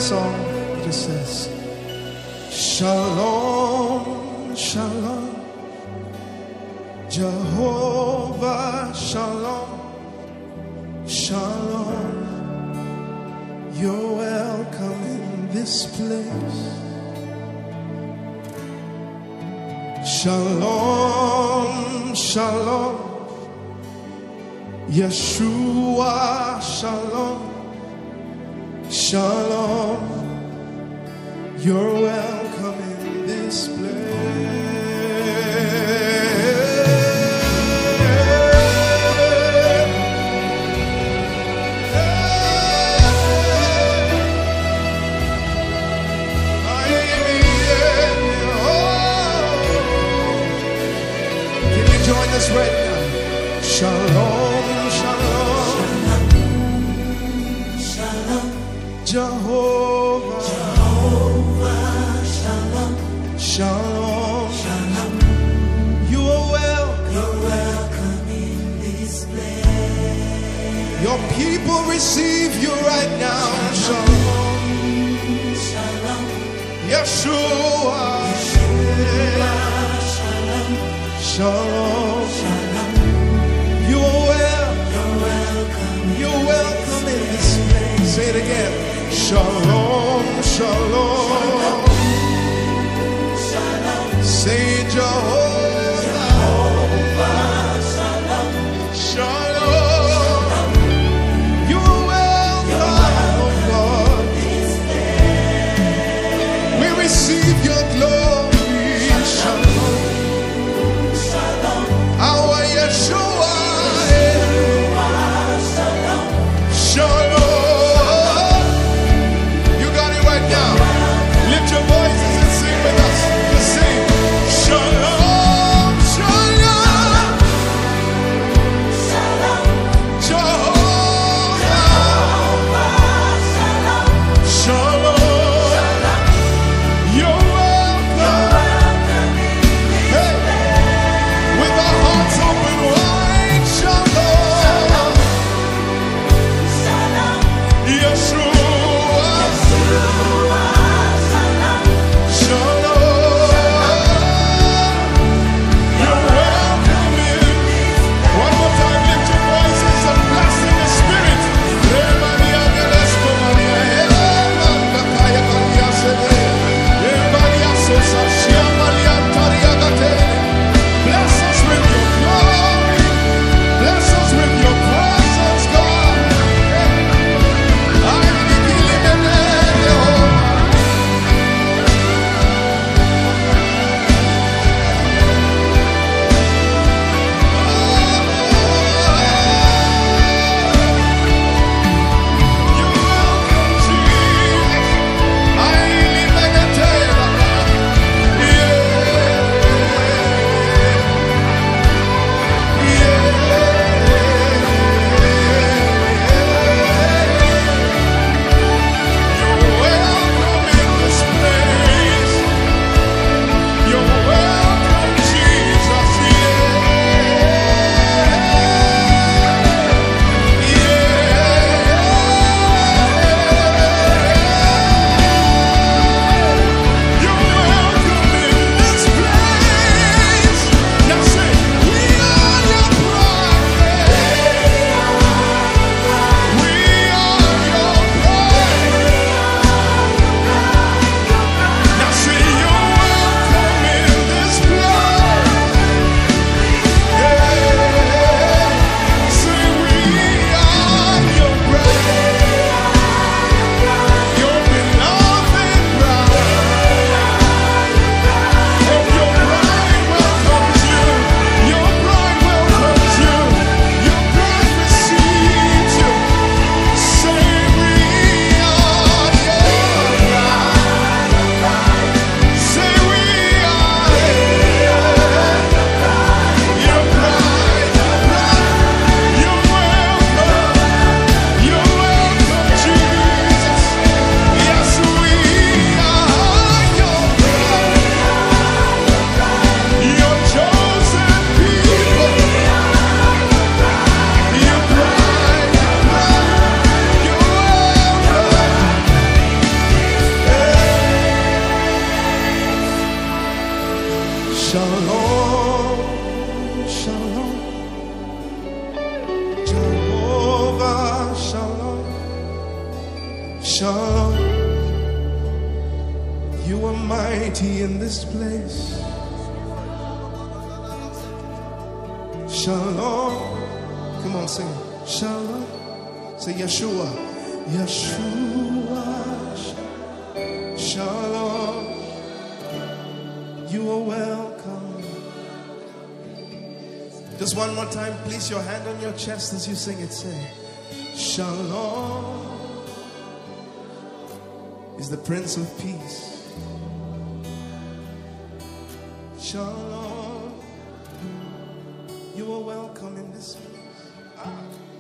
song. It just says, Shalom, Shalom, Jehovah Shalom, Shalom. You're welcome in this place. Shalom, Shalom, Yeshua Shalom, Shalom. You're welcome in this place. Can you join us right now? Shalom, Shalom, Shalom, Jehovah, Jehovah Shalom, Shalom. Shalom. You are welcome. You're welcome in this place. Your people receive you right now. Shalom, Shalom, Yeshua, Shalom, Shalom. Shalom. You are welcome. You're welcome in You're welcome in this place. Say it again. Shalom, Shalom. Shalom, Say Jehovah, Shalom. Shalom. You are welcome, oh God. We receive your glory. Shalom. Shalom, Our Shalom. You are mighty in this place. Shalom. Come on, sing. Shalom. Say Yeshua. Yeshua. Shalom. You are welcome. Just one more time, place your hand on your chest as you sing it. Say, Shalom is the Prince of Peace. Shalom. You are welcome in this place.